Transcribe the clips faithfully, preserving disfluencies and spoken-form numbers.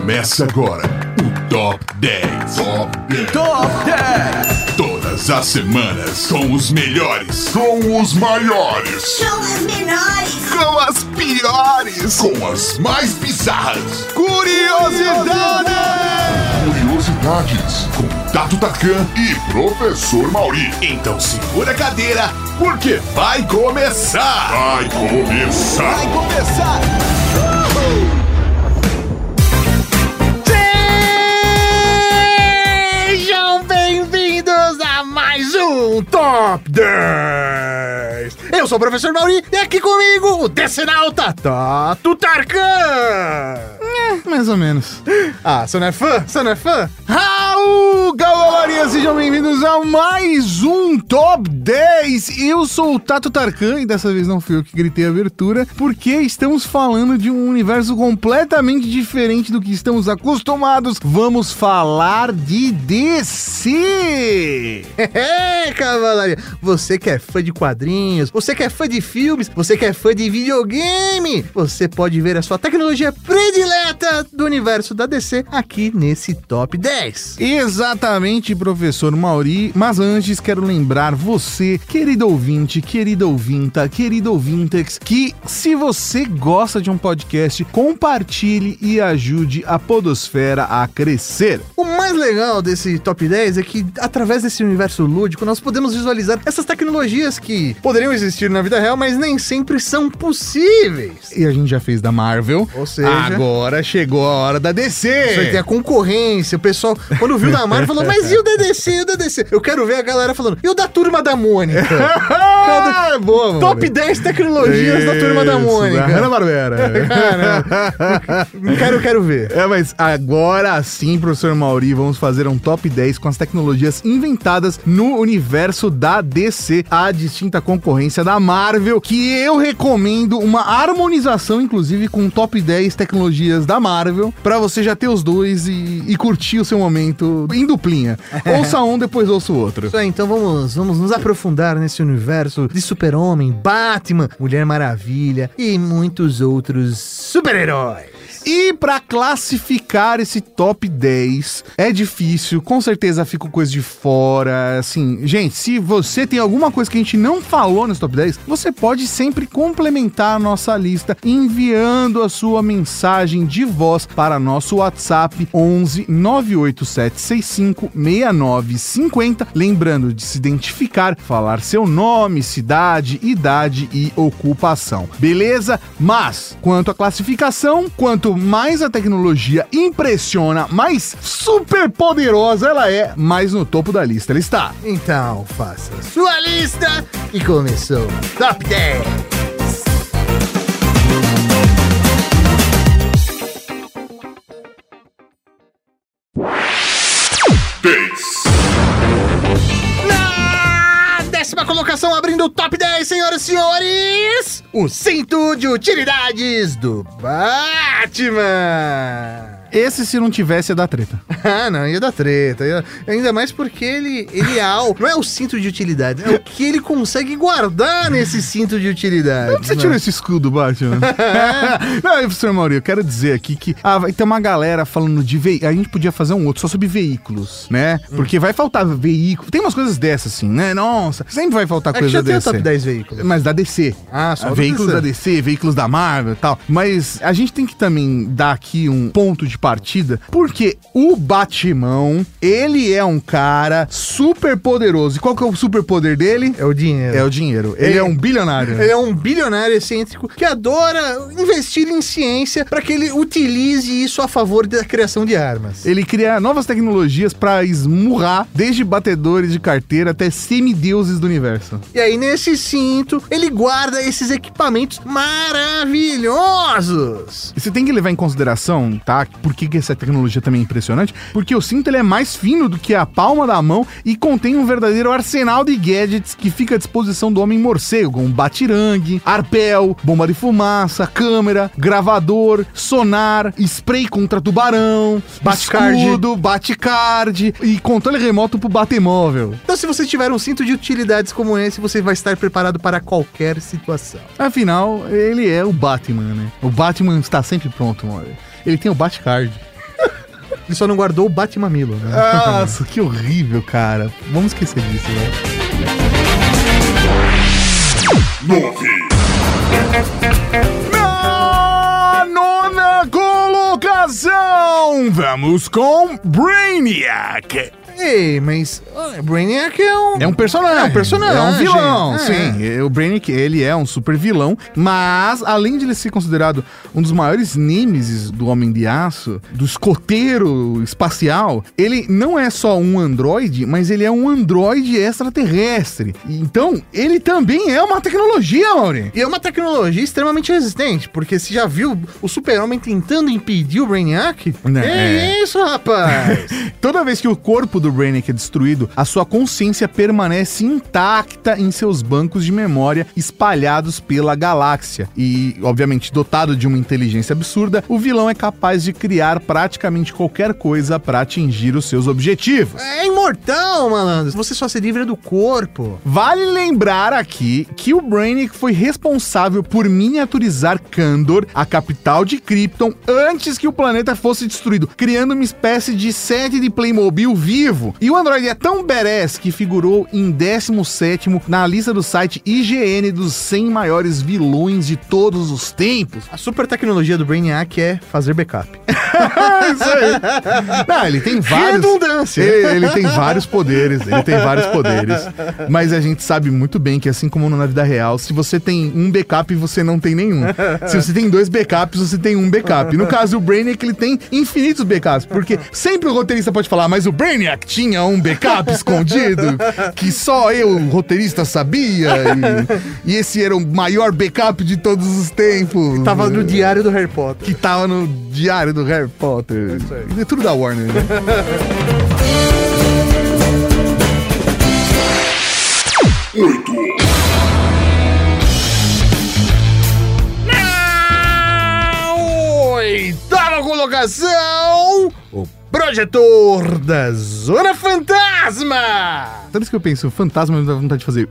Começa agora o Top dez. Top dez. Top dez. Todas as semanas com os melhores, com os maiores, com as menores, com as piores, com as mais bizarras. Curiosidades! Curiosidades com Tato Tarkan e Professor Mauri. Então segura a cadeira, porque vai começar! Vai começar! Vai começar! Uhul! Sejam bem-vindos a mais um Top dez! Eu sou o Professor Mauri e aqui comigo o Decenalta Tato Tarkan! É, mais ou menos. Ah, você não é fã? Você não é fã? Raul Galvalaria, sejam bem-vindos a mais um Top dez! Eu sou o Tato Tarkan e dessa vez não fui eu que gritei a abertura, porque estamos falando de um universo completamente diferente do que estamos acostumados. Vamos falar de D C! É, Cavalaria! Você que é fã de quadrinhos, você que é fã de filmes, você que é fã de videogame, você pode ver a sua tecnologia predileta do universo da D C aqui nesse Top dez. Exatamente, Professor Mauri, mas antes quero lembrar você, querido ouvinte, querida ouvinta, querido ouvintex, que se você gosta de um podcast, compartilhe e ajude a podosfera a crescer. O mais legal desse Top dez é que, através desse universo lúdico, nós podemos visualizar essas tecnologias que poderiam existir na vida real, mas nem sempre são possíveis. E a gente já fez da Marvel, ou seja, agora chegou a hora da D C. Isso aí tem a concorrência, o pessoal, quando viu da Marvel, falou, mas e o D C, e o D C? Eu quero ver a galera falando, e o da Turma da Mônica? Cada... É boa, mano. Top dez tecnologias Isso, da Turma da Mônica. Hanna-Barbera. quero, quero ver. É, mas agora sim, Professor Mauri, vamos fazer um Top dez com as tecnologias inventadas no universo da D C, a distinta concorrência da Marvel, que eu recomendo uma harmonização, inclusive, com Top dez tecnologias da Marvel, pra você já ter os dois e, e curtir o seu momento em duplinha. Ouça um, depois ouça o outro. Isso aí, então vamos, vamos nos aprofundar nesse universo de Super-Homem, Batman, Mulher Maravilha e muitos outros super-heróis. E pra classificar esse Top dez é difícil, com certeza fica coisa de fora, assim, gente, se você tem alguma coisa que a gente não falou nesse Top dez, você pode sempre complementar a nossa lista enviando a sua mensagem de voz para nosso WhatsApp onze nove oito sete seis cinco seis nove cinco zero, lembrando de se identificar, falar seu nome, cidade, idade e ocupação, beleza? Mas, quanto à classificação, quanto mais a tecnologia impressiona, mais super poderosa ela é, mais no topo da lista ela está. Então, faça sua lista e começou Top dez. Na décima colocação, abrindo o Top dez, senhoras e senhores, o cinto de utilidades do Batman. Esse, se não tivesse, ia dar treta. Ah, não, ia dar treta. Ia... Ainda mais porque ele, ele é algo. Não é o cinto de utilidade, é o que ele consegue guardar nesse cinto de utilidade. Onde você tirou esse escudo, Batman? Não, professor Mauri, eu quero dizer aqui que ah, vai ter uma galera falando de veículos. A gente podia fazer um outro só sobre veículos, né? Porque hum. vai faltar veículo. Tem umas coisas dessas, assim, né? Nossa, sempre vai faltar é coisa da D C. Já tem o Top dez veículos. Mas da D C. Ah, só veículos da D C, veículos da Marvel e tal. Mas a gente tem que também dar aqui um ponto de partida, porque o Batman, ele é um cara super poderoso. E qual que é o super poder dele? É o dinheiro. É o dinheiro. Ele, ele é um bilionário. Ele é um bilionário excêntrico que adora investir em ciência para que ele utilize isso a favor da criação de armas. Ele cria novas tecnologias para esmurrar desde batedores de carteira até semideuses do universo. E aí, nesse cinto, ele guarda esses equipamentos maravilhosos. E você tem que levar em consideração, tá? Por que essa tecnologia também é impressionante? Porque o cinto ele é mais fino do que a palma da mão e contém um verdadeiro arsenal de gadgets que fica à disposição do homem morcego, como batirangue, arpel, bomba de fumaça, câmera, gravador, sonar, spray contra tubarão, bate-escudo, bate-card e controle remoto pro batemóvel. Então, se você tiver um cinto de utilidades como esse, você vai estar preparado para qualquer situação. Afinal, ele é o Batman, né? O Batman está sempre pronto, mano. Ele tem o Batcard. Ele só não guardou o bate-mamilo, né? Nossa, que horrível, cara. Vamos esquecer disso, né? nove. Na nona colocação, vamos com Brainiac. Ei, mas uh, Brainiac é um... É um personagem. É um personagem. É um vilão, é. sim. O Brainiac, ele é um super vilão, mas além de ele ser considerado um dos maiores nêmesis do Homem de Aço, do escoteiro espacial, ele não é só um androide, mas ele é um androide extraterrestre. Então, ele também é uma tecnologia, Mauri. E é uma tecnologia extremamente resistente, porque você já viu o Super-Homem tentando impedir o Brainiac? Né, É isso, rapaz! Toda vez que o corpo do Brainiac é destruído, a sua consciência permanece intacta em seus bancos de memória espalhados pela galáxia. E, obviamente, dotado de uma inteligência absurda, o vilão é capaz de criar praticamente qualquer coisa para atingir os seus objetivos. É imortal, malandro. Você só se livra do corpo. Vale lembrar aqui que o Brainiac foi responsável por miniaturizar Kandor, a capital de Krypton, antes que o planeta fosse destruído, criando uma espécie de set de Playmobil vivo. E o androide é tão badass que figurou em décimo sétimo na lista do site I G N dos cem maiores vilões de todos os tempos. A super tecnologia do Brainiac é fazer backup. Isso aí. Não, ele tem vários... Redundância. Ele, ele tem vários poderes, ele tem vários poderes. Mas a gente sabe muito bem que, assim como na vida real, se você tem um backup, você não tem nenhum. Se você tem dois backups, você tem um backup. No caso, o Brainiac, ele tem infinitos backups, porque sempre o roteirista pode falar, mas o Brainiac tinha um backup escondido que só eu, o roteirista, sabia. E, e esse era o maior backup de todos os tempos. Tava no diário do Harry Potter. Que tava no diário do Harry Potter. Isso aí. É tudo da Warner, né? Oito. Na oitava colocação, o projetor da Zona Fantasma. Toda vez que eu penso fantasma, me dá vontade de fazer...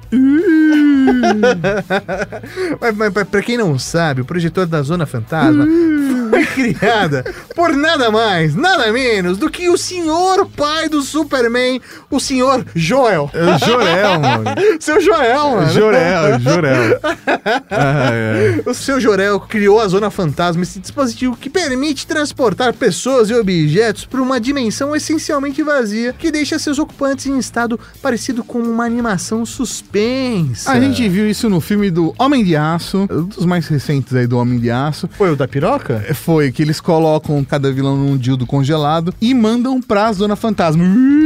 mas, mas, mas pra quem não sabe, o projetor da Zona Fantasma foi criada por nada mais, nada menos do que o senhor pai do Superman, o senhor Joel. É Jor-El, mano. Seu Joel, mano. Jor-El, Jor-El. Ah, é. O seu Jor-El criou a Zona Fantasma, esse dispositivo que permite transportar pessoas e objetos para uma dimensão essencialmente vazia, que deixa seus ocupantes em estado parecido com uma animação suspensa. A gente viu isso no filme do Homem de Aço, um dos mais recentes aí do Homem de Aço. Foi o da piroca? Foi que eles colocam cada vilão num dildo congelado e mandam pra Zona Fantasma.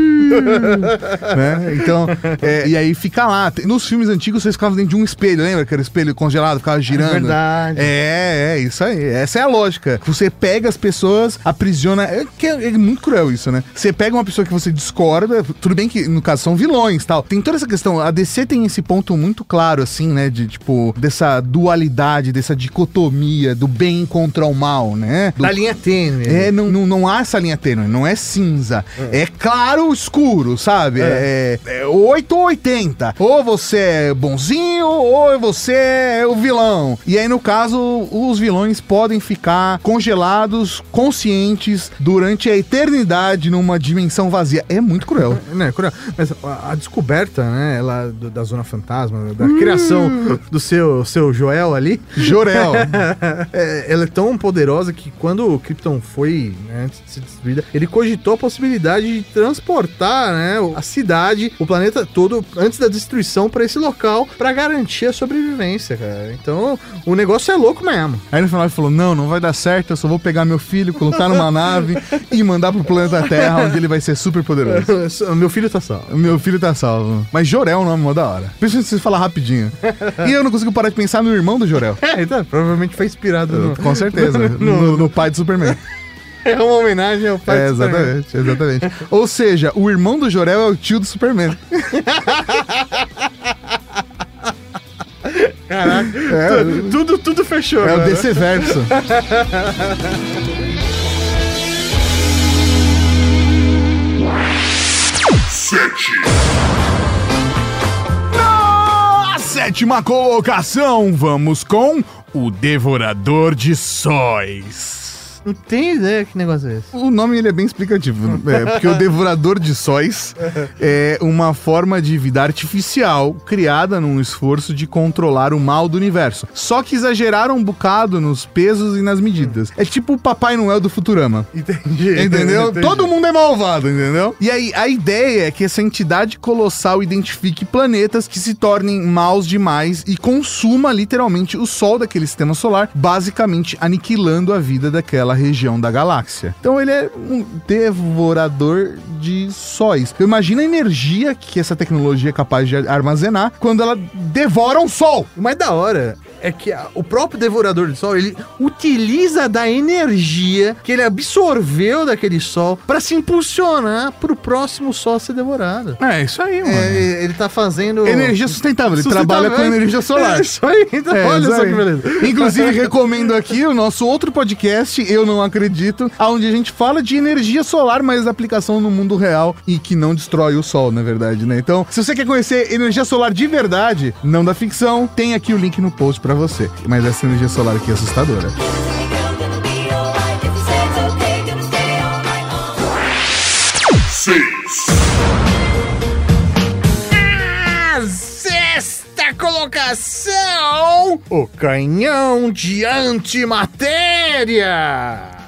Né? Então, é, e aí fica lá. Nos filmes antigos vocês ficavam dentro de um espelho, lembra? Que era espelho congelado, ficava girando. É verdade. É, é, isso aí. Essa é a lógica. Você pega as pessoas, aprisiona. É, que é, é muito cruel isso, né? Você pega uma pessoa que você discorda, tudo bem que no caso são vilões e tal. Tem toda essa questão. A D C tem esse ponto muito claro, assim, né? De tipo, dessa dualidade, dessa dicotomia do bem contra o mal, né? Do... Da linha tênue. É, não, não, não há essa linha tênue, não é cinza. É, é claro escuro, sabe? É, é, é oito ou oitenta. Ou você é bonzinho, ou você é o vilão. E aí, no caso, os vilões podem ficar congelados, conscientes, durante a eternidade numa dimensão vazia. É muito cruel. Não, é cruel. Mas a, a descoberta, né, ela, do, da Zona Fantasma, da hum. criação do seu, seu Joel ali. Jor-El. é, ela é tão poderosa que quando o Krypton foi, né, antes de ser destruída, ele cogitou a possibilidade de transportar, né, a cidade, o planeta todo, antes da destruição, pra esse local, pra garantir a sobrevivência, cara. Então, o negócio é louco mesmo. Aí no final ele falou, não, não vai dar certo, eu só vou pegar meu filho, colocar numa nave e mandar pro planeta Terra, onde ele vai ser super poderoso. Meu filho tá salvo. Meu filho tá salvo. Mas Jor-El é um nome mó da hora. Principalmente se você falar rapidinho. E eu não consigo parar de pensar no irmão do Jor-El. É, então, provavelmente foi inspirado no... Com certeza, no, no, no pai do Superman. É uma homenagem ao pai é, do Superman. Exatamente, exatamente. Ou seja, o irmão do Jor-El é o tio do Superman. Caraca, é, tudo, tudo, tudo fechou. É cara. o D C Verso. Sete. Na sétima colocação, vamos com o Devorador de Sóis. Não tem ideia que negócio é esse. O nome ele é bem explicativo, é, porque o Devorador de Sóis é uma forma de vida artificial criada num esforço de controlar o mal do universo. Só que exageraram um bocado nos pesos e nas medidas. É tipo o Papai Noel do Futurama. Entendi. Entendeu? Entendi. Todo mundo é malvado, entendeu? E aí, a ideia é que essa entidade colossal identifique planetas que se tornem maus demais e consuma literalmente o Sol daquele sistema solar, basicamente aniquilando a vida daquela região da galáxia. Então ele é um devorador de sóis. Eu imagino a energia que essa tecnologia é capaz de armazenar quando ela devora um Sol. O mais da hora é que a, o próprio Devorador de Sol, ele utiliza da energia que ele absorveu daquele Sol pra se impulsionar pro próximo Sol ser devorado. É, isso aí, mano. É, ele tá fazendo... Energia sustentável, ele Sustentável, trabalha com energia solar. É isso aí, então, É, olha isso só aí. que beleza. Inclusive, recomendo aqui o nosso outro podcast, Eu Não Acredito, onde a gente fala de energia solar, mas da aplicação no mundo real e que não destrói o Sol, na verdade, né? Então, se você quer conhecer energia solar de verdade, não da ficção, tem aqui o link no post pra você. Mas essa energia solar aqui é assustadora. Seis. A sexta colocação, o canhão de antimatéria.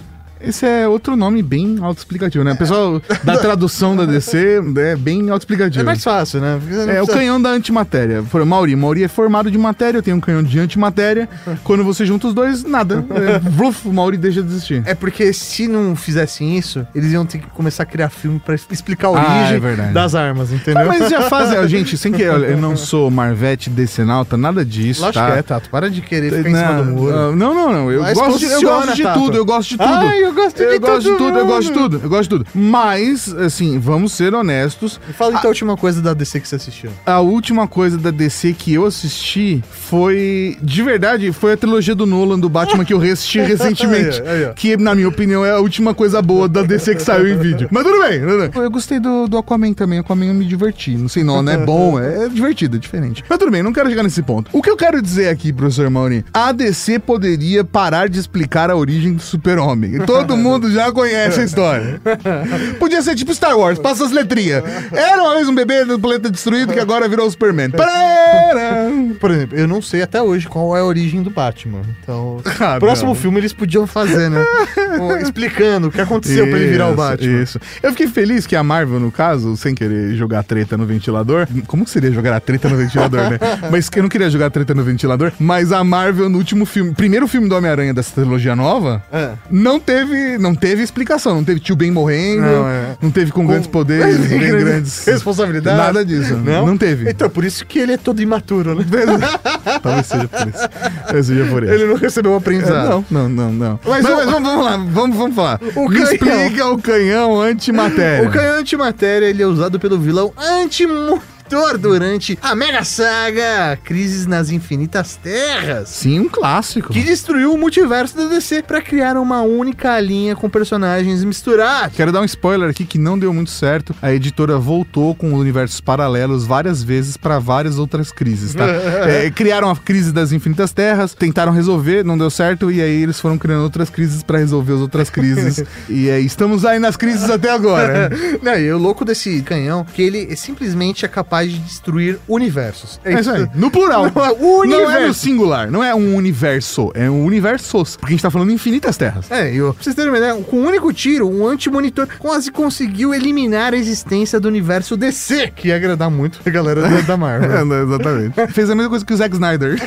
Esse é outro nome bem autoexplicativo, né? O pessoal da tradução da D C é bem autoexplicativo. É mais fácil, né? Porque você não É o precisa- canhão da antimatéria. For- Mauri, Mauri é formado de matéria, eu tenho um canhão de antimatéria. Quando você junta os dois, nada. É, vruf, o Mauri deixa de existir. É porque se não fizessem isso, eles iam ter que começar a criar filme pra explicar a Ah, origem é verdade. das armas, entendeu? Ah, mas já fazem, gente, sem que eu não sou Marvete, decenalta, nada disso, Lógico tá? que é, Tato. Para de querer ficar em cima do muro. Não, não, não. Eu Mas gosto, de, eu posiciona, gosto de Tato. tudo, eu gosto de tudo. Ai, eu gosto de eu gosto de todo tudo, eu mundo. gosto de tudo, eu gosto de tudo. Mas, assim, vamos ser honestos. Me fala então a última coisa da D C que você assistiu. A última coisa da D C que eu assisti foi, de verdade, foi a trilogia do Nolan do Batman que eu reassisti recentemente. Aí, aí, ó. Que, na minha opinião, é a última coisa boa da D C que saiu em vídeo. Mas tudo bem, tudo bem. Eu gostei do, do Aquaman também. Aquaman eu me diverti. Não sei, não, não é bom, é, é divertido, é diferente. Mas tudo bem, não quero chegar nesse ponto. O que eu quero dizer aqui, professor Mauri, a D C poderia parar de explicar a origem do Super-Homem. Todo mundo já conhece a história. Podia ser tipo Star Wars, passa as letrinhas. Era uma vez um bebê do planeta destruído que agora virou o Superman. Parará. Por exemplo, eu não sei até hoje qual é a origem do Batman. Então, Ah, próximo não. filme eles podiam fazer, né? Ou explicando o que aconteceu pra ele virar o Isso, Batman. Isso. Eu fiquei feliz que a Marvel, no caso, sem querer jogar treta no ventilador. Como que seria jogar a treta no ventilador, né? Mas que eu não queria jogar treta no ventilador. Mas a Marvel, no último filme, primeiro filme do Homem-Aranha dessa trilogia nova, É. não teve, não teve explicação. Não teve tio Ben morrendo, não, Não, é. teve com, grandes poderes, bem grandes. responsabilidades. Nada disso. Não? Não teve. Então, por isso que ele é todo imaturo, né? Talvez seja por isso. Talvez seja por isso. Ele não recebeu o aprendizado. Não, não, não, não. Mas Mas, o- mas vamos, vamos lá, vamos, vamos falar. O Me canhão. explica o canhão antimatéria. O canhão antimatéria, ele é usado pelo vilão Antimonitor durante a mega saga Crises nas Infinitas Terras, Sim, um clássico. que destruiu o multiverso da D C pra criar uma única linha com personagens misturados. Quero dar um spoiler aqui que não deu muito certo. A editora voltou com universos paralelos várias vezes pra várias outras crises, tá? É, criaram a crise das Infinitas Terras, tentaram resolver, não deu certo, e aí eles foram criando outras crises pra resolver as outras crises. E aí estamos aí nas crises até agora. Não, e o louco desse canhão, que ele simplesmente é capaz de destruir universos. É isso aí. No plural. Não é o Não é no universo. singular. Não é um universo. É um universos. Porque a gente tá falando infinitas terras. É, e ó, pra vocês terem uma ideia, com um único tiro, um antimonitor quase conseguiu eliminar a existência do universo D C, que ia agradar muito a galera da, da Marvel. É, não, exatamente. Fez a mesma coisa que o Zack Snyder.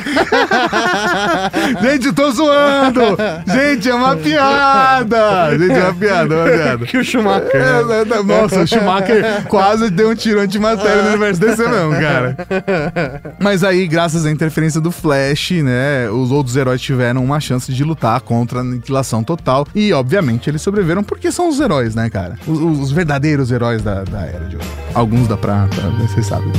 Gente, eu tô zoando! Gente, é uma piada! Gente, é uma piada, é uma piada. Que o Schumacher. É, né? é, é, nossa, o Schumacher quase deu um tiro antimatéria no universo D C mesmo, cara. Mas aí, graças à interferência do Flash, né, os outros heróis tiveram uma chance de lutar contra a aniquilação total. E, obviamente, eles sobreviveram porque são os heróis, né, cara? Os, os verdadeiros heróis da, da Era de Ouro. Alguns da prata, vocês sabem.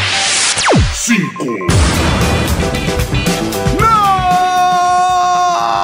Cinco. Na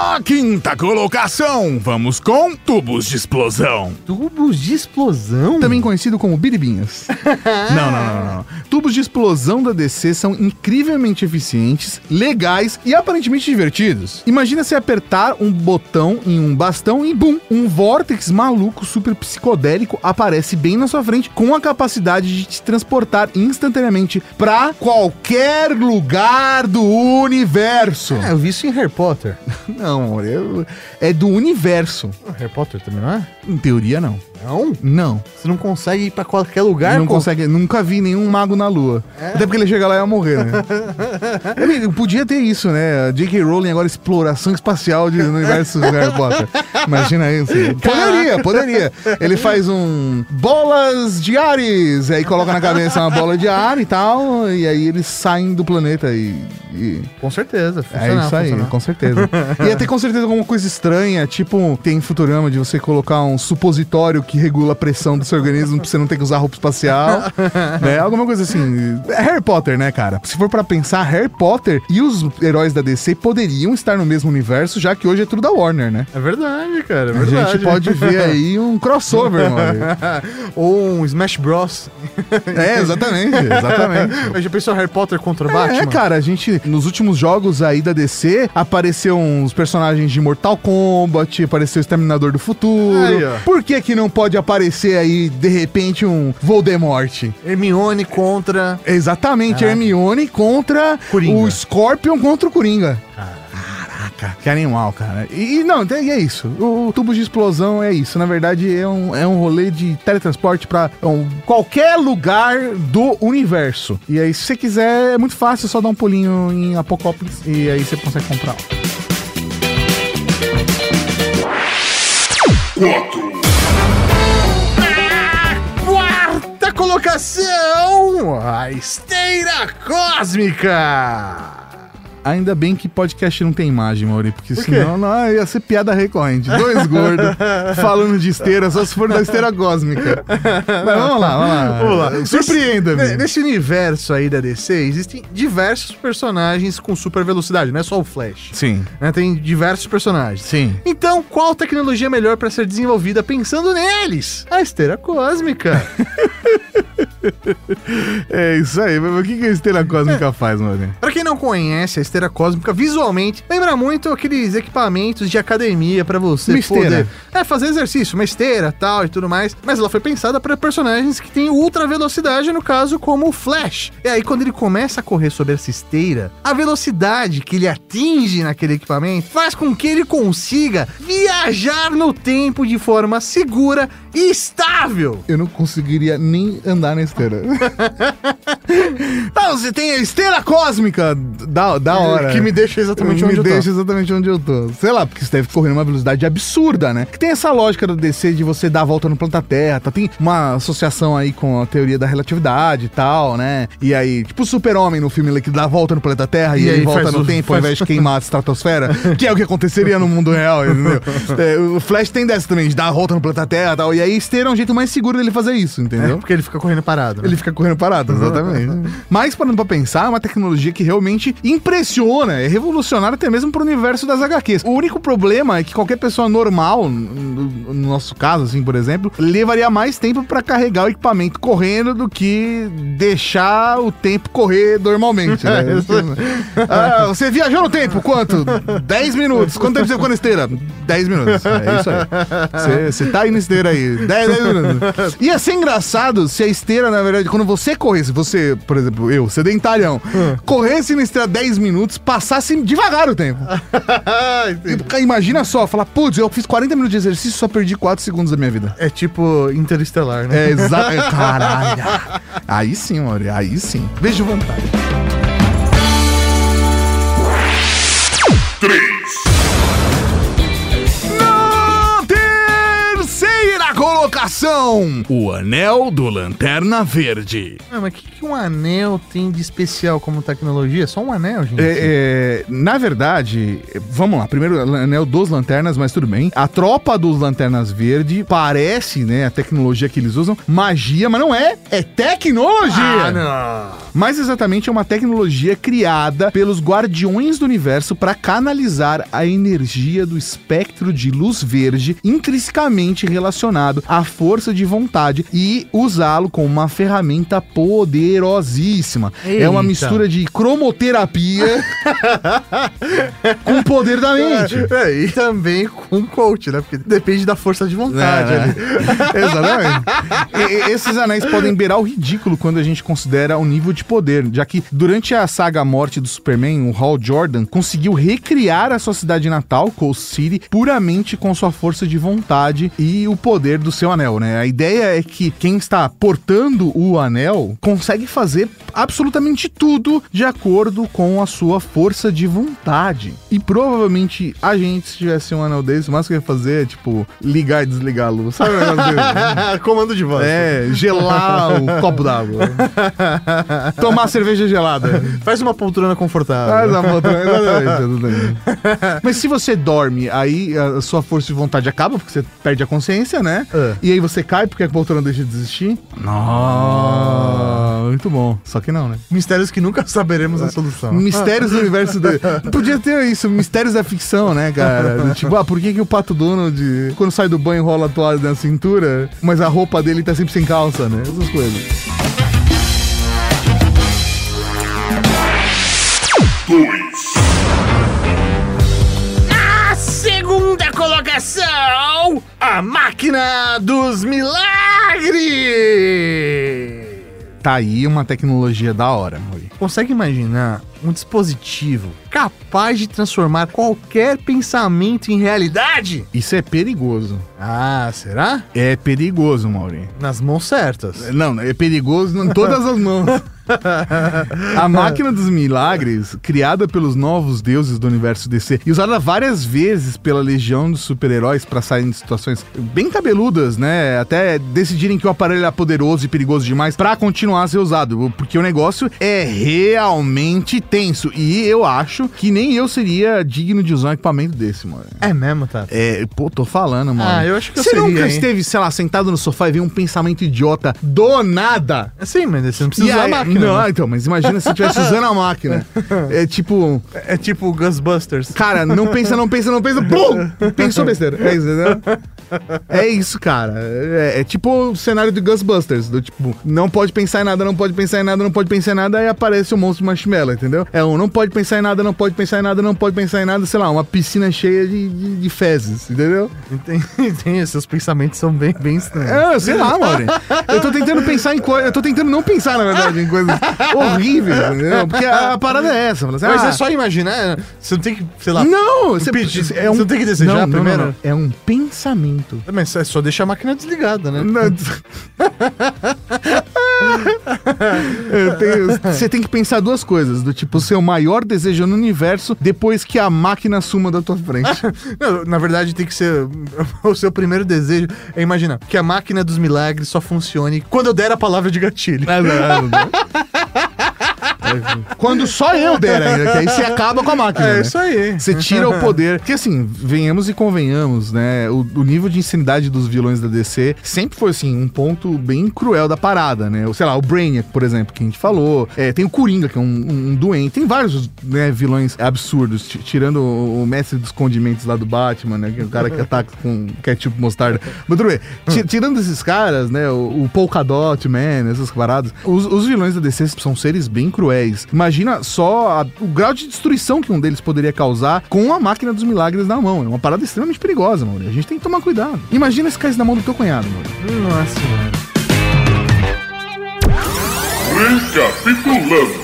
quinta colocação, vamos com tubos de explosão. Tubos de explosão? Também conhecido como biribinhas. não, não, não, não, não. Tubos de explosão da D C são incrivelmente eficientes, legais e aparentemente divertidos. Imagina se apertar um botão em um bastão e bum, um vórtex maluco super psicodélico aparece bem na sua frente com a capacidade de te transportar instantaneamente pra qualquer lugar do universo. É, eu vi isso em Harry Potter. Não, amor, eu... é do universo. Harry Potter também não é? Em teoria, não. Não? Não. Você não consegue ir pra qualquer lugar? Não com... consegue, nunca vi nenhum mago na lua. É? Até porque ele chega lá e ia morrer, né? Ele podia ter isso, né? A J K Rowling agora exploração espacial de, no universo do Harry Potter. Imagina isso. Poderia, poderia. Ele faz um bolas de Ares, aí coloca na cabeça uma bola de ar e tal, e aí eles saem do planeta e... e... Com certeza. É isso aí, funcionar. Com certeza. Ia ter com certeza alguma coisa estranha, tipo, tem Futurama de você colocar um supositório que regula a pressão do seu organismo pra você não ter que usar roupa espacial, né? Alguma coisa assim. É Harry Potter, né, cara? Se for pra pensar, Harry Potter e os heróis da D C poderiam estar no mesmo universo, já que hoje é tudo da Warner, né? É verdade, cara, é verdade. A gente pode ver aí um crossover, mano. Ou um Smash Bros. É, exatamente, exatamente. Mas já pensou Harry Potter contra o Batman? É, cara, a gente, nos últimos jogos aí da D C, apareceu uns personagens de Mortal Kombat, apareceu o Exterminador do Futuro. Aí, ó. Por que que não pode aparecer aí, de repente, um Voldemort? Hermione contra... Exatamente, ah. Hermione contra Coringa. O Scorpion contra o Coringa. Ah. Caraca, que animal, cara. E, e não, e é isso. O, o tubo de explosão é isso. Na verdade, é um, é um rolê de teletransporte pra um, qualquer lugar do universo. E aí, se você quiser, é muito fácil, só dar um pulinho em Apocópolis e aí você consegue comprar. Quatro. Quarta colocação, a Esteira Cósmica. Ainda bem que podcast não tem imagem, Mauri, porque Por senão não, ia ser piada recorrente. Dois gordos falando de esteira, só se for da esteira cósmica. Mas vamos lá, vamos lá. Vamos lá. Surpreenda-me. Nesse, nesse universo aí da D C, existem diversos personagens com super velocidade, não é só o Flash. Sim. Né? Tem diversos personagens. Sim. Então, qual tecnologia melhor para ser desenvolvida pensando neles? A Esteira Cósmica. É isso aí, mas o que a esteira cósmica faz, mano? Pra quem não conhece, a esteira cósmica visualmente lembra muito aqueles equipamentos de academia pra você uma poder esteira. É, fazer exercício, uma esteira tal e tudo mais, mas ela foi pensada para personagens que têm ultra velocidade, no caso como o Flash. E aí quando ele começa a correr sobre essa esteira, a velocidade que ele atinge naquele equipamento faz com que ele consiga viajar no tempo de forma segura e estável. Eu não conseguiria nem andar na esteira. Ah, você tem a esteira cósmica da, da hora. Que me deixa exatamente onde me eu tô. Me deixa exatamente onde eu tô. Sei lá, porque você deve correr numa velocidade absurda, né? Que tem essa lógica do D C de você dar a volta no planeta Terra, tá? Tem uma associação aí com a teoria da relatividade e tal, né? E aí, tipo o Super-Homem no filme que dá a volta no planeta Terra e, e ele volta no o, tempo faz... ao invés de queimar a estratosfera, que é o que aconteceria no mundo real, entendeu? É, o Flash tem dessa também, de dar a volta no planeta Terra e tal. E aí esteira é um jeito mais seguro dele fazer isso, entendeu? É, porque ele fica correndo parado. Né? Ele fica correndo parado, exatamente. Mas, parando pra pensar, é uma tecnologia que realmente impressiona, é revolucionária até mesmo pro universo das agá quês. O único problema é que qualquer pessoa normal, no, no nosso caso, assim, por exemplo, levaria mais tempo pra carregar o equipamento correndo do que deixar o tempo correr normalmente, né? Ah, você viajou no tempo, quanto? dez minutos. Quanto tempo você ficou na esteira? dez minutos. É isso aí. Você tá aí na esteira aí. dez, dez minutos. Ia ser engraçado se a esteira, na verdade, quando você corresse, você, por exemplo, eu, sedentárião, hum. corresse na esteira dez minutos, passasse devagar o tempo. Imagina só, falar, putz, eu fiz quarenta minutos de exercício e só perdi quatro segundos da minha vida. É tipo Interestelar, né? É, exato. Caralho. Aí sim, Mauri, aí sim. Vejo vantagem. três. Na terceira colocação, colocação, o Anel do Lanterna Verde. Ah, mas o que, que um anel tem de especial como tecnologia? É só um anel, gente? É, é, na verdade, vamos lá, primeiro o Anel dos Lanternas, mas tudo bem. A tropa dos Lanternas Verde parece, né, a tecnologia que eles usam, magia, mas não é, é tecnologia. Ah, não. Mais exatamente, é uma tecnologia criada pelos Guardiões do Universo para canalizar a energia do espectro de luz verde intrinsecamente relacionado à força de vontade e usá-lo como uma ferramenta poderosíssima. Eita. É uma mistura de cromoterapia com o poder da mente. É, e também com coach, né? Porque depende da força de vontade É. ali. Exatamente. E- e- esses anéis podem beirar o ridículo quando a gente considera o nível de poder, já que durante a saga Morte do Superman, o Hal Jordan conseguiu recriar a sua cidade natal, Coast City, puramente com sua força de vontade e o poder do seu anel, né? A ideia é que quem está portando o anel consegue fazer absolutamente tudo de acordo com a sua força de vontade. E provavelmente a gente, se tivesse um anel desse, o mais que ia fazer é, tipo, ligar e desligar a luz. Sabe o negócio desse? Comando de voz. É, gelar o copo d'água. Tomar cerveja gelada. Faz uma poltrona confortável. Faz a poltrona, exatamente, exatamente. Mas se você dorme, aí a sua força de vontade acaba, porque você perde a consciência, né? É. E aí você cai porque a poltrona deixa de existir. Nossa, muito bom. Só que não, né? Mistérios que nunca saberemos a solução. Mistérios do universo do... Podia ter isso, mistérios da ficção, né, cara? Tipo, ah, por que, que o Pato Donald, quando sai do banho, rola a toalha na cintura, mas a roupa dele tá sempre sem calça, né? Essas coisas. A segunda colocação, a Máquina dos Milagres. Tá aí uma tecnologia da hora, Mauri. Consegue imaginar um dispositivo capaz de transformar qualquer pensamento em realidade? Isso é perigoso. Ah, será? É perigoso, Mauri. Nas mãos certas. Não, é perigoso em todas as mãos. A Máquina dos Milagres, criada pelos novos deuses do universo D C e usada várias vezes pela legião dos super-heróis pra sair de situações bem cabeludas, né? Até decidirem que o aparelho é poderoso e perigoso demais pra continuar a ser usado, porque o negócio é realmente tenso. E eu acho que nem eu seria digno de usar um equipamento desse, mano. É mesmo, tá? É, pô, tô falando, mano. Ah, eu acho que eu Você seria, nunca hein? esteve, sei lá, sentado no sofá e veio um pensamento idiota do nada? Sim, mas você não precisa E usar aí- a máquina. Não, né? então, mas imagina se estivesse usando a máquina. É tipo, É tipo Ghostbusters. cara, não pensa, não pensa, não pensa, bum! Pensou besteira. É isso, entendeu? É isso, cara. É, é tipo o cenário do Ghostbusters, do tipo, não pode pensar em nada, não pode pensar em nada, não pode pensar em nada, aí aparece o monstro marshmallow, entendeu? É um não pode pensar em nada, não pode pensar em nada, não pode pensar em nada, sei lá, uma piscina cheia de, de, de fezes, entendeu? Tem, tem, seus pensamentos são bem, bem estranhos. É, sei lá, mano. Eu tô tentando pensar em coisas. Eu tô tentando não pensar, na verdade, em coisas horríveis, entendeu? Porque a, a parada é essa. Fala assim, Mas ah, é só imaginar, você não tem que, sei lá... Não, você, pedir- é um, você não tem que desejar não, não, primeiro? não, não. É um pensamento. Mas é só deixar a máquina desligada, né? Não. Eu tenho- Você tem que pensar duas coisas, do tipo, o seu maior desejo no universo depois que a máquina suma da tua frente. Não, na verdade, tem que ser... O seu primeiro desejo é imaginar que a máquina dos milagres só funcione quando eu der a palavra de gatilho. Quando só eu der ainda, que aí você acaba com a máquina, É né? isso aí. Você tira o poder. Porque assim, venhamos e convenhamos, né? O, o nível de insanidade dos vilões da D C sempre foi, assim, um ponto bem cruel da parada, né? O, sei lá, o Brainiac, por exemplo, que a gente falou. É, tem o Coringa, que é um, um, um doente. Tem vários, né, vilões absurdos. t- Tirando o, o mestre dos condimentos lá do Batman, né? Que é o cara que ataca com ketchup mostarda. Mas tudo bem. Ti- Tirando esses caras, né? O, o Polka Dot Man, essas paradas. Os, os vilões da D C são seres bem cruéis. Imagina só a- o grau de destruição que um deles poderia causar com a máquina dos milagres na mão. É uma parada extremamente perigosa, mano. A gente tem que tomar cuidado. Imagina se caísse na mão do teu cunhado, mano. Nossa, mano. Recapitulando.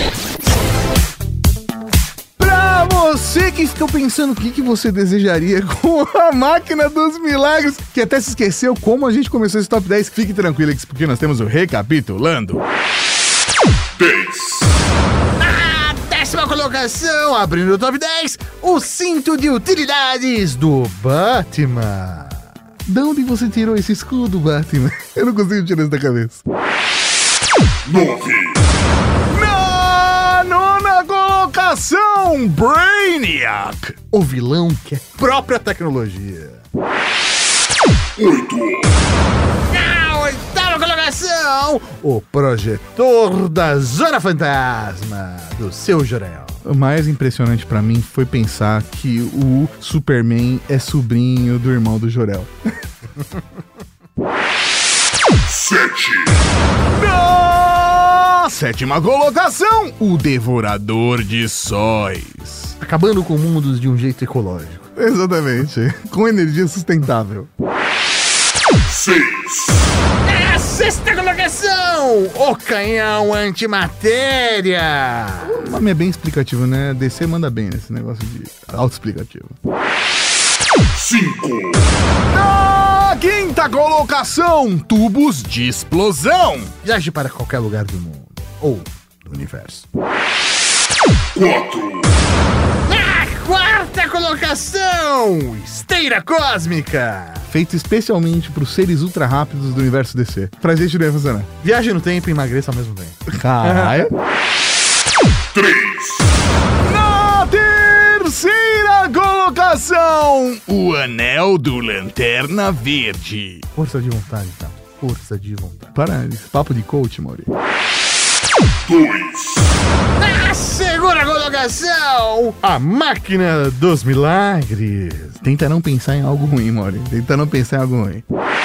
Pra você que ficou pensando o que, que você desejaria com a máquina dos milagres, que até se esqueceu como a gente começou esse top dez, fique tranquilo, porque nós temos o Recapitulando. dez. Na décima colocação, abrindo o top dez, o cinto de utilidades do Batman. De onde você tirou esse escudo, Batman? Eu não consigo tirar isso da cabeça. nove. Na nona colocação, Brainiac, O vilão que é própria tecnologia. oito. Na oitava colocação, o projetor da Zona Fantasma, do seu Jor-El. O mais impressionante pra mim foi pensar que o Superman é sobrinho do irmão do Jor-El. sete. Na sétima colocação, o Devorador de Sóis. Acabando com mundos de um jeito ecológico. Exatamente, com energia sustentável. seis. Na sexta colocação, o canhão antimatéria. O nome é bem explicativo, né? D C manda bem nesse negócio de autoexplicativo. cinco. Na quinta colocação, tubos de explosão. Viaje para qualquer lugar do mundo. Ou do universo. quatro. Na quarta colocação, esteira cósmica. Feito especialmente para os seres ultra rápidos do universo D C. Pra gente não ia funcionar. Viaje no tempo e emagreça ao mesmo tempo. Caralho. três. Na terceira colocação, o Anel do Lanterna Verde. Força de vontade, tá? Força de vontade. Para esse papo de coach, Mauri. dois. Na segunda colocação, a máquina dos milagres. Tenta não pensar em algo ruim, Mauri. Tenta não pensar em algo ruim.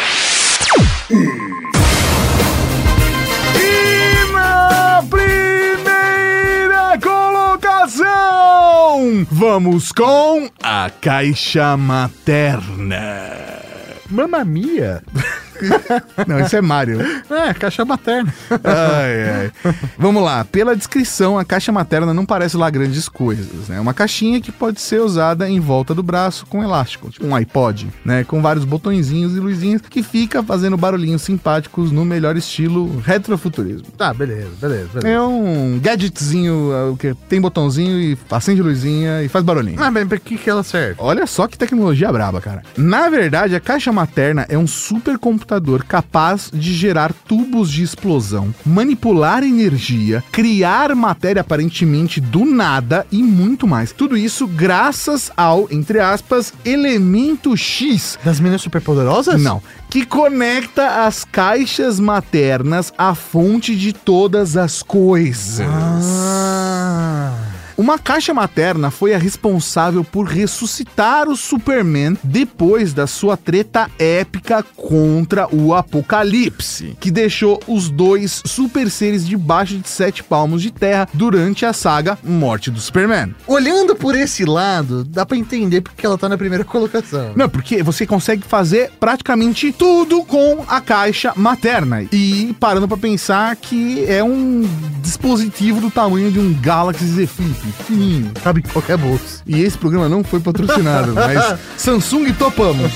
E na primeira colocação, vamos com a Caixa Materna. Mamma mia. Não, isso é Mario. É, caixa materna. Ai, ai. Vamos lá, pela descrição, a caixa materna não parece lá grandes coisas, né? É uma caixinha que pode ser usada em volta do braço com elástico, tipo um iPod, né? Com vários botõezinhos e luzinhas que fica fazendo barulhinhos simpáticos no melhor estilo retrofuturismo. Tá, beleza, beleza, beleza. É um gadgetzinho uh, que tem botãozinho e acende luzinha e faz barulhinho. Mas bem, pra que que ela serve? Olha só que tecnologia braba, cara. Na verdade, a caixa materna é um supercomputador capaz de gerar tubos de explosão, manipular energia, criar matéria aparentemente do nada e muito mais. Tudo isso graças ao, entre aspas, elemento X. Das meninas superpoderosas? Não. Que conecta as caixas maternas à fonte de todas as coisas. Ah... Uma caixa materna foi a responsável por ressuscitar o Superman depois da sua treta épica contra o Apocalipse, que deixou os dois super seres debaixo de sete palmos de terra durante a saga Morte do Superman. Olhando por esse lado, dá pra entender porque ela tá na primeira colocação. Não, porque você consegue fazer praticamente tudo com a caixa materna. E parando pra pensar que é um dispositivo do tamanho de um Galaxy Z Flip. Fininho. Cabe em qualquer bolso. E esse programa não foi patrocinado, mas Samsung topamos.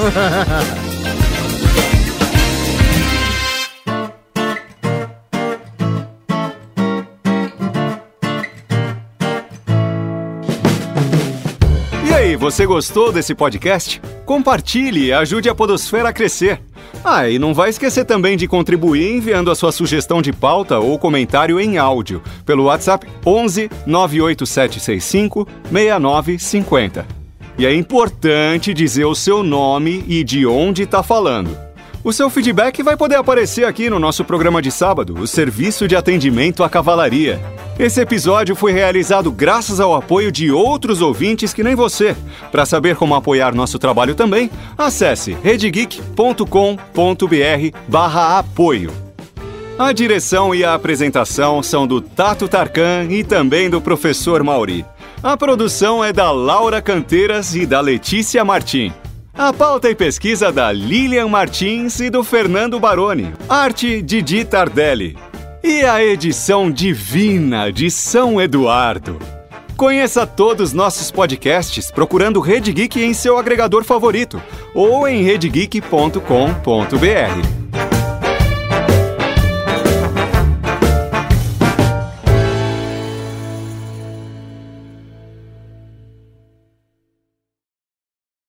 E aí, você gostou desse podcast? Compartilhe e ajude a Podosfera a crescer. Ah, e não vai esquecer também de contribuir enviando a sua sugestão de pauta ou comentário em áudio pelo WhatsApp onze nove oito sete seis cinco seis nove cinco zero. E é importante dizer o seu nome e de onde está falando. O seu feedback vai poder aparecer aqui no nosso programa de sábado, o Serviço de Atendimento à Cavalaria. Esse episódio foi realizado graças ao apoio de outros ouvintes que nem você. Para saber como apoiar nosso trabalho também, acesse redgeek.com.br barra apoio. A direção e a apresentação são do Tato Tarkan e também do professor Mauri. A produção é da Laura Canteiras e da Letícia Martim. A pauta e pesquisa da Lilian Martins e do Fernando Baroni. Arte de Didi Tardelli. E a edição divina de São Eduardo. Conheça todos os nossos podcasts procurando Rede Geek em seu agregador favorito ou em redgeek ponto com ponto br.